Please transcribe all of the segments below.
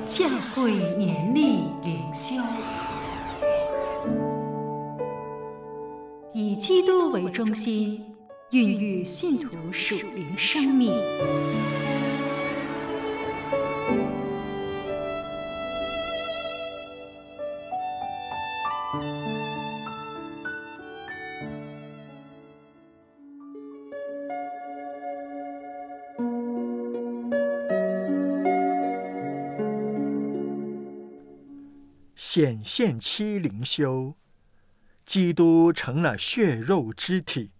教会年历灵修，以基督为中心，孕育信徒属灵生命。 显现期灵修，基督成了血肉之体。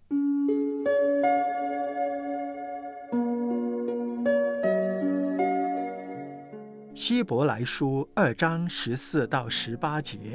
希伯来书2章14到18节。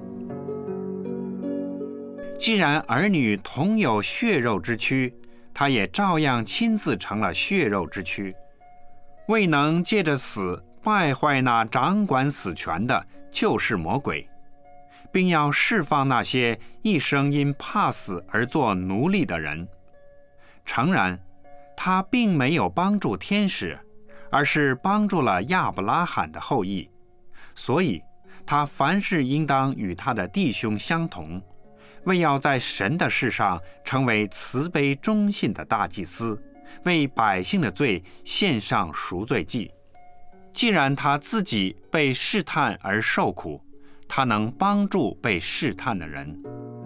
既然儿女同有血肉之躯，他也照样亲自成了血肉之躯，未能借着死败坏那掌管死权的，就是魔鬼，并要释放那些一生因怕死而做奴隶的人。诚然，他并没有帮助天使，而是帮助了亚伯拉罕的后裔，所以他凡事应当与他的弟兄相同，为要在神的事上成为慈悲忠信的大祭司，为百姓的罪献上赎罪祭。既然他自己被试探而受苦，他能帮助被试探的人。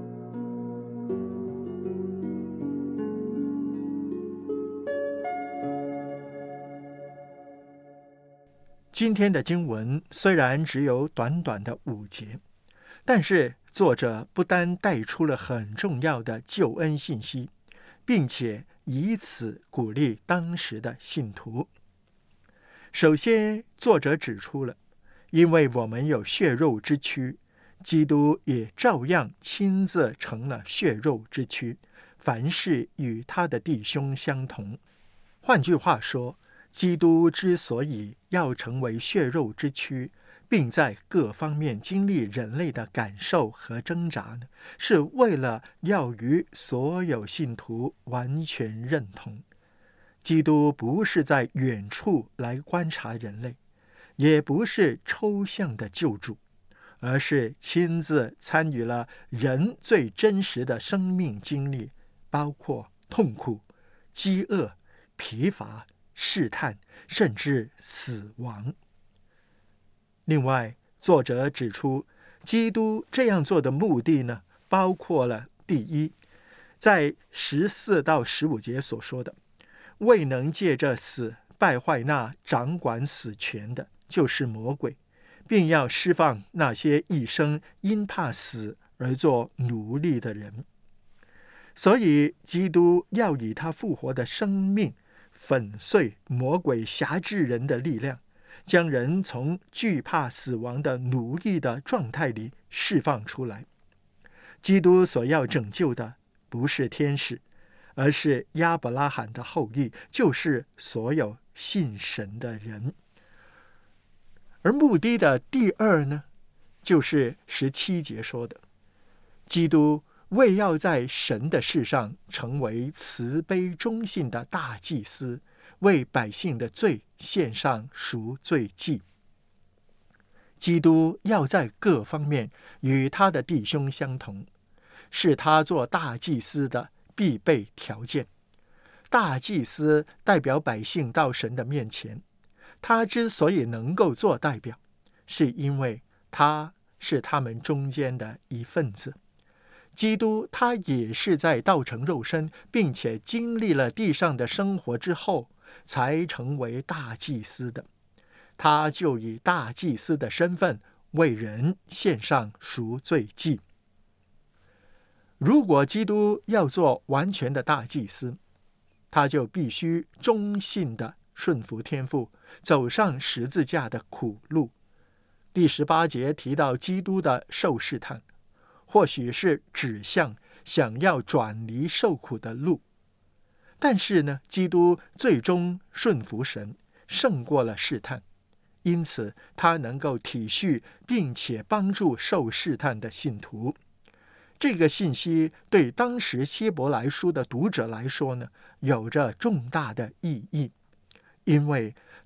今天的经文虽然只有短短的5节，但是作者不单带出了很重要的救恩信息，并且以此鼓励当时的信徒。首先，作者指出了，因为我们有血肉之躯，基督也照样亲自成了血肉之躯，凡事与他的弟兄相同。换句话说，基督之所以要成为血肉之躯，并在各方面经历人类的感受和挣扎，是为了要与所有信徒完全认同。基督不是在远处来观察人类，也不是抽象的救主，而是亲自参与了人最真实的生命经历，包括痛苦、饥饿、疲乏、试探，甚至死亡。另外，作者指出，基督这样做的目的呢，包括了第一，在14到15节所说的，未能借着死败坏那掌管死权的，就是魔鬼，并要释放那些一生因怕死而做奴隶的人。所以，基督要以他复活的生命粉碎魔鬼辖制人的力量，将人从惧怕死亡的奴役的状态里释放出来。基督所要拯救的不是天使，而是亚伯拉罕的后裔，就是所有信神的人。而目的的第二呢，就是17节说的，基督为要在神的事上成为慈悲忠信的大祭司，为百姓的罪献上赎罪祭。基督要在各方面与他的弟兄相同，是他做大祭司的必备条件。大祭司代表百姓到神的面前，他之所以能够做代表，是因为他是他们中间的一份子。基督他也是在道成肉身，并且经历了地上的生活之后，才成为大祭司的。他就以大祭司的身份为人献上赎罪祭。如果基督要做完全的大祭司，他就必须忠信的顺服天父，走上十字架的苦路。第18节提到基督的受试探，或许是指向想要转离受苦的路。但是呢，基督最终顺服神，胜过了试探，因此他能够体恤并且帮助受试探的信徒。这个信息对当时希伯来书的读者来说呢，有着重大的意义，因为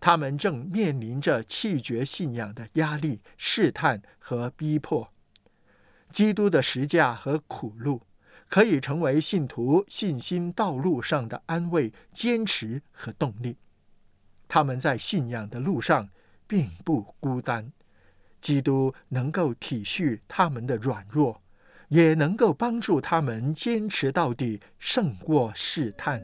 他们正面临着弃绝信仰的压力、试探和逼迫。基督的十架和苦路可以成为信徒信心道路上的安慰、坚持和动力。他们在信仰的路上并不孤单，基督能够体恤他们的软弱，也能够帮助他们坚持到底，胜过试探。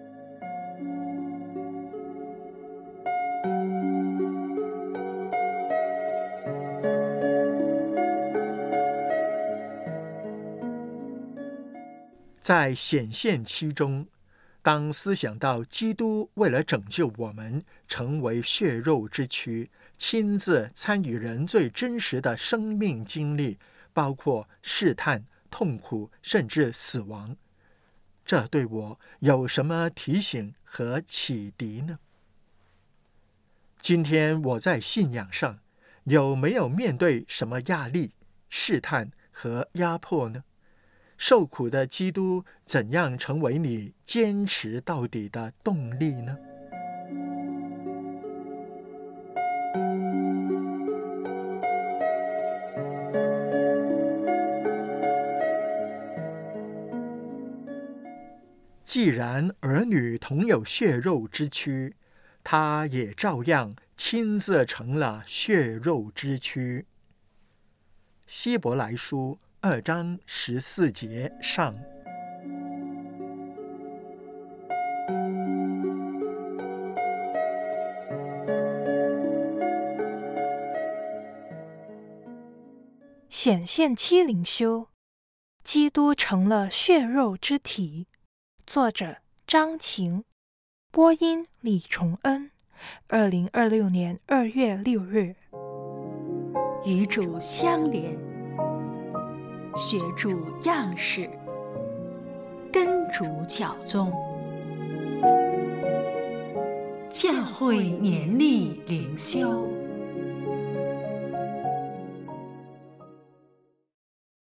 在显现期中，当思想到基督为了拯救我们，成为血肉之躯，亲自参与人最真实的生命经历，包括试探、痛苦，甚至死亡，这对我有什么提醒和启迪呢？今天我在信仰上有没有面对什么压力、试探和压迫呢？受苦的基督怎样成为你坚持到底的动力呢？既然儿女同有血肉之躯，他也照样亲自成了血肉之躯。希伯来书2章14节上。 显现期灵修，基督成了血肉之体。作者张晴，播音李崇恩。2026年2月6日。与主相连，学主样式，跟主脚踪。教会年历灵修。